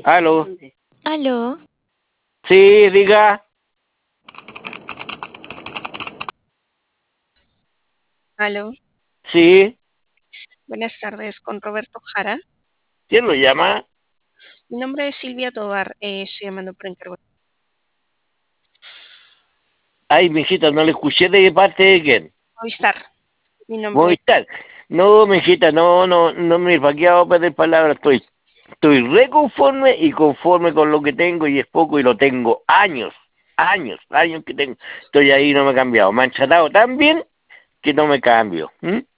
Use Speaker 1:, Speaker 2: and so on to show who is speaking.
Speaker 1: Aló.
Speaker 2: Aló,
Speaker 1: Sí, diga.
Speaker 3: Aló,
Speaker 1: Sí.
Speaker 3: buenas tardes, con Roberto Jara.
Speaker 1: ¿Quién lo llama?
Speaker 3: Mi nombre es Silvia Tobar, estoy llamando por encargo.
Speaker 1: Ay, mijita, no le escuché de parte de quién.
Speaker 3: Movistar, mi nombre.
Speaker 1: Movistar. No, mijita, no me vaqueado de palabras. Estoy reconforme y conforme con lo que tengo y es poco y lo tengo años que tengo. Estoy ahí y no me he cambiado. Me han tratado tan bien que no me cambio. ¿M?